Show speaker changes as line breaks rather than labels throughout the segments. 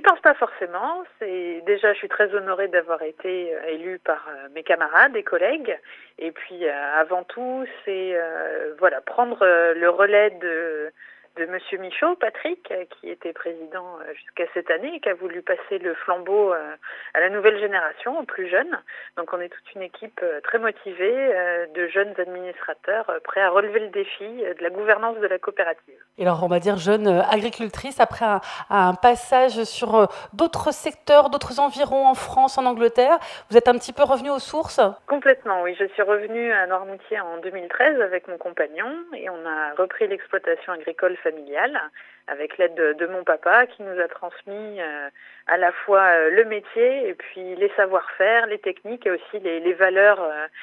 pense pas forcément. Déjà, je suis très honorée d'avoir été élue par mes camarades et collègues. Et puis, avant tout, c'est voilà, prendre le relais de Monsieur Michaud, Patrick, qui était président jusqu'à cette année et qui a voulu passer le flambeau à la nouvelle génération, aux plus jeunes. Donc on est toute une équipe très motivée de jeunes administrateurs prêts à relever le défi de la gouvernance de la coopérative.
Et alors, on va dire jeune agricultrice, après un passage sur d'autres secteurs, d'autres environs en France, en Angleterre, vous êtes un petit peu revenue aux sources?
Complètement, oui. Je suis revenue à Noirmoutier en 2013 avec mon compagnon et on a repris l'exploitation agricole familiale avec l'aide de mon papa qui nous a transmis à la fois le métier et puis les savoir-faire, les techniques et aussi les valeurs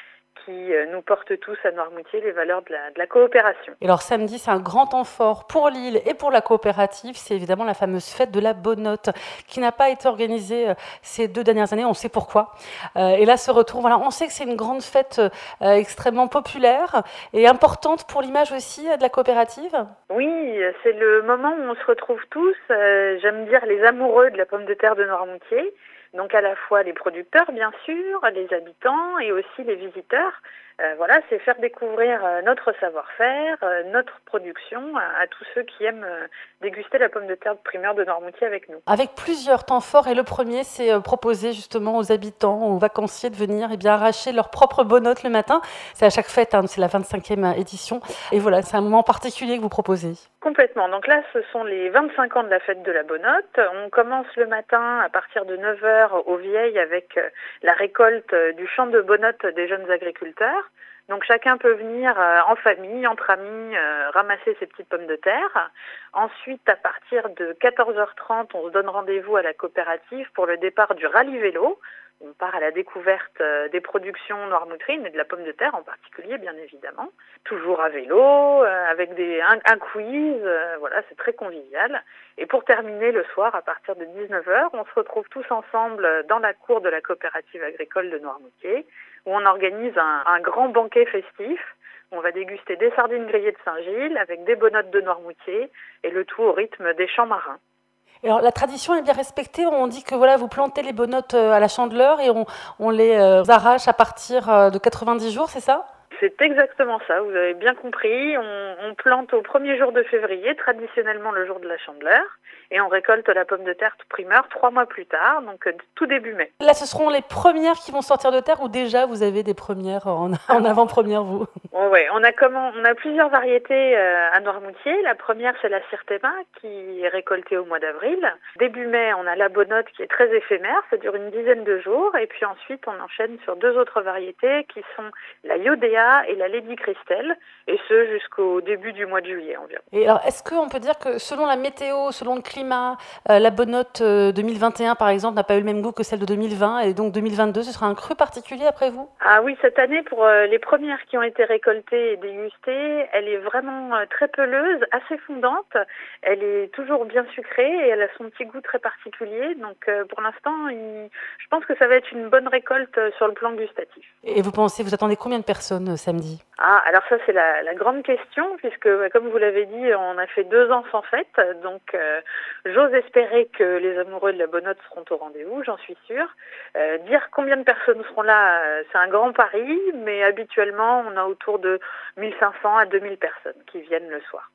qui nous portent tous à Noirmoutier, les valeurs de la coopération.
Et alors samedi, c'est un grand temps fort pour l'île et pour la coopérative. C'est évidemment la fameuse fête de la Bonnotte qui n'a pas été organisée ces 2 dernières années. On sait pourquoi. Et là, ce retour, voilà, on sait que c'est une grande fête extrêmement populaire et importante pour l'image aussi de la coopérative.
Oui, c'est le moment où on se retrouve tous, j'aime dire les amoureux de la pomme de terre de Noirmoutier. Donc à la fois les producteurs, bien sûr, les habitants et aussi les visiteurs. Voilà, c'est faire découvrir notre savoir-faire, notre production à tous ceux qui aiment déguster la pomme de terre de primeur de Noirmoutier avec nous.
Avec plusieurs temps forts, et le premier, c'est proposer justement aux habitants, aux vacanciers de venir arracher leur propre bonnotte le matin. C'est à chaque fête, hein, c'est la 25e édition. Et voilà, c'est un moment particulier que vous proposez.
Complètement. Donc là, ce sont les 25 ans de la fête de la Bonnotte. On commence le matin à partir de 9 heures au Vieil avec la récolte du champ de Bonnotte des jeunes agriculteurs. Donc chacun peut venir en famille, entre amis, ramasser ses petites pommes de terre. Ensuite, à partir de 14h30, on se donne rendez-vous à la coopérative pour le départ du rallye vélo. On part à la découverte des productions noirmoutrines et de la pomme de terre en particulier, bien évidemment. Toujours à vélo, avec un quiz, voilà, c'est très convivial. Et pour terminer le soir, à partir de 19h, on se retrouve tous ensemble dans la cour de la coopérative agricole de Noirmoutier, où on organise un grand banquet festif. On va déguster des sardines grillées de Saint-Gilles avec des bonnottes de Noirmoutier et le tout au rythme des chants marins.
Alors, la tradition est bien respectée. On dit que voilà, vous plantez les bonnottes à la Chandeleur et on les arrache à partir de 90 jours, c'est ça?
C'est exactement ça, vous avez bien compris. On plante au premier jour de février, traditionnellement le jour de la Chandeleur, et on récolte la pomme de terre primeur 3 mois plus tard, donc tout début mai.
Là, ce seront les premières qui vont sortir de terre ou déjà vous avez des premières en avant-première, vous?
Ouais, on a plusieurs variétés à Noirmoutier. La première, c'est la Sirtema qui est récoltée au mois d'avril. Début mai, on a la Bonnotte qui est très éphémère, ça dure une dizaine de jours. Et puis ensuite, on enchaîne sur 2 autres variétés qui sont la Iodea et la Lady Christelle, et ce jusqu'au début du mois de juillet environ.
Et alors, est-ce qu'on peut dire que selon la météo, selon le climat, la Bonnotte 2021, par exemple, n'a pas eu le même goût que celle de 2020 et donc 2022, ce sera un cru particulier après vous?
Ah oui, cette année, pour les premières qui ont été récoltées et dégustées, elle est vraiment très peuleuse, assez fondante. Elle est toujours bien sucrée et elle a son petit goût très particulier. Donc pour l'instant, je pense que ça va être une bonne récolte sur le plan gustatif.
Et vous attendez combien de personnes samedi?
Ah, alors ça c'est la grande question, puisque comme vous l'avez dit, on a fait 2 ans sans fête, donc j'ose espérer que les amoureux de la Bonnotte seront au rendez-vous, j'en suis sûre. Dire combien de personnes seront là, c'est un grand pari, mais habituellement on a autour de 1500 à 2000 personnes qui viennent le soir.